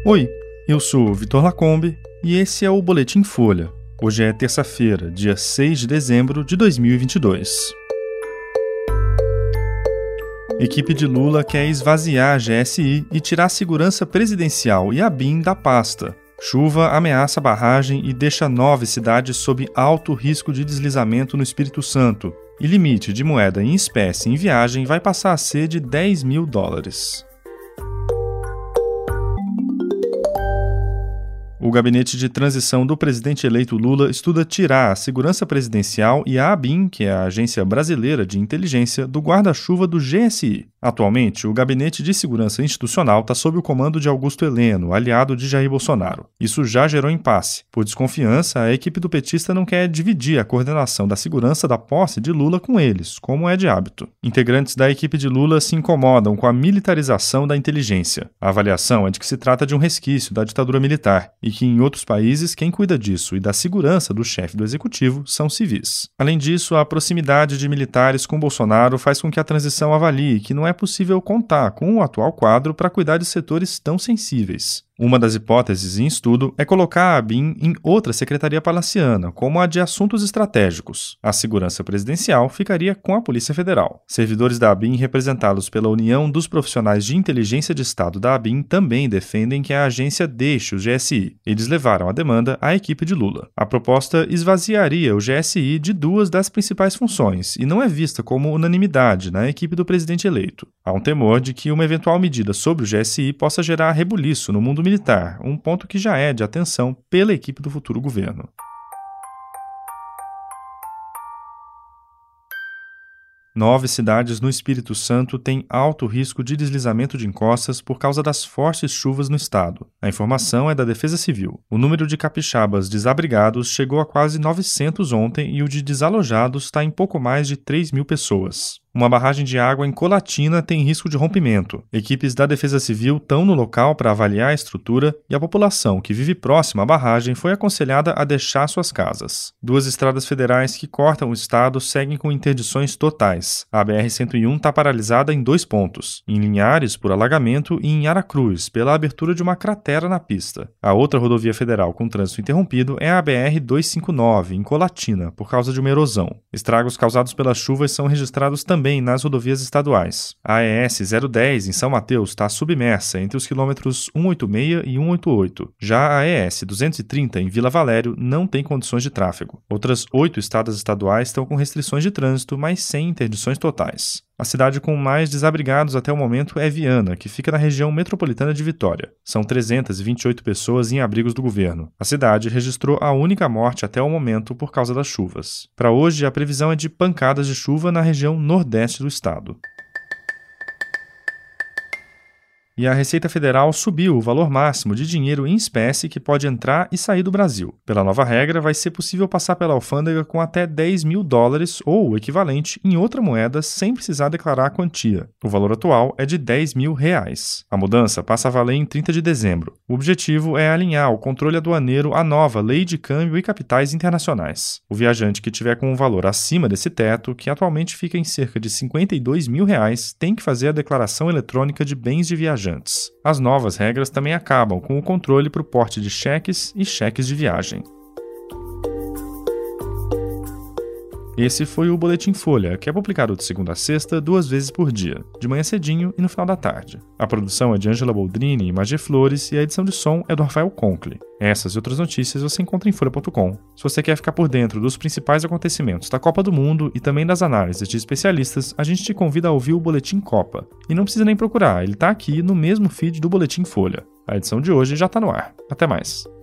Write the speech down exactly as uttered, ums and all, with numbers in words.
Oi, eu sou Vitor Lacombe e esse é o Boletim Folha. Hoje é terça-feira, dia seis de dezembro de dois mil e vinte e dois. Equipe de Lula quer esvaziar a G S I e tirar a segurança presidencial e a B I M da pasta. Chuva ameaça a barragem e deixa nove cidades sob alto risco de deslizamento no Espírito Santo. E limite de moeda em espécie em viagem vai passar a ser de dez mil dólares. O gabinete de transição do presidente eleito Lula estuda tirar a segurança presidencial e a ABIN, que é a Agência Brasileira de Inteligência, do guarda-chuva do G S I. Atualmente, o Gabinete de Segurança Institucional está sob o comando de Augusto Heleno, aliado de Jair Bolsonaro. Isso já gerou impasse. Por desconfiança, a equipe do petista não quer dividir a coordenação da segurança da posse de Lula com eles, como é de hábito. Integrantes da equipe de Lula se incomodam com a militarização da inteligência. A avaliação é de que se trata de um resquício da ditadura militar e que em outros países quem cuida disso e da segurança do chefe do executivo são civis. Além disso, a proximidade de militares com Bolsonaro faz com que a transição avalie que não é possível contar com o atual quadro para cuidar de setores tão sensíveis. Uma das hipóteses em estudo é colocar a ABIN em outra secretaria palaciana, como a de Assuntos Estratégicos. A segurança presidencial ficaria com a Polícia Federal. Servidores da ABIN representados pela União dos Profissionais de Inteligência de Estado da ABIN também defendem que a agência deixe o G S I. Eles levaram a demanda à equipe de Lula. A proposta esvaziaria o G S I de duas das principais funções e não é vista como unanimidade na equipe do presidente eleito. Há um temor de que uma eventual medida sobre o G S I possa gerar rebuliço no mundo militar, um ponto que já é de atenção pela equipe do futuro governo. Nove cidades no Espírito Santo têm alto risco de deslizamento de encostas por causa das fortes chuvas no estado. A informação é da Defesa Civil. O número de capixabas desabrigados chegou a quase novecentos ontem e o de desalojados está em pouco mais de três mil pessoas. Uma barragem de água em Colatina tem risco de rompimento. Equipes da Defesa Civil estão no local para avaliar a estrutura e a população que vive próxima à barragem foi aconselhada a deixar suas casas. Duas estradas federais que cortam o estado seguem com interdições totais. A B R cento e um está paralisada em dois pontos, em Linhares por alagamento e em Aracruz pela abertura de uma cratera na pista. A outra rodovia federal com trânsito interrompido é a B R duzentos e cinquenta e nove, em Colatina, por causa de uma erosão. Estragos causados pelas chuvas são registrados também também nas rodovias estaduais. A E S zero dez em São Mateus está submersa entre os quilômetros cento e oitenta e seis e cento e oitenta e oito. Já a E S duzentos e trinta em Vila Valério não tem condições de tráfego. Outras oito estradas estaduais estão com restrições de trânsito, mas sem interdições totais. A cidade com mais desabrigados até o momento é Viana, que fica na região metropolitana de Vitória. São trezentas e vinte e oito pessoas em abrigos do governo. A cidade registrou a única morte até o momento por causa das chuvas. Para hoje, a previsão é de pancadas de chuva na região nordeste do estado. E a Receita Federal subiu o valor máximo de dinheiro em espécie que pode entrar e sair do Brasil. Pela nova regra, vai ser possível passar pela alfândega com até dez mil dólares ou o equivalente em outra moeda sem precisar declarar a quantia. O valor atual é de dez mil reais. A mudança passa a valer em trinta de dezembro. O objetivo é alinhar o controle aduaneiro à nova Lei de Câmbio e Capitais Internacionais. O viajante que tiver com um valor acima desse teto, que atualmente fica em cerca de cinquenta e dois mil reais, tem que fazer a declaração eletrônica de bens de viajante. As novas regras também acabam com o controle para o porte de cheques e cheques de viagem. Esse foi o Boletim Folha, que é publicado de segunda a sexta, duas vezes por dia, de manhã cedinho e no final da tarde. A produção é de Ângela Boldrini e Magé Flores e a edição de som é do Rafael Conkle. Essas e outras notícias você encontra em folha ponto com. Se você quer ficar por dentro dos principais acontecimentos da Copa do Mundo e também das análises de especialistas, a gente te convida a ouvir o Boletim Copa. E não precisa nem procurar, ele está aqui no mesmo feed do Boletim Folha. A edição de hoje já está no ar. Até mais.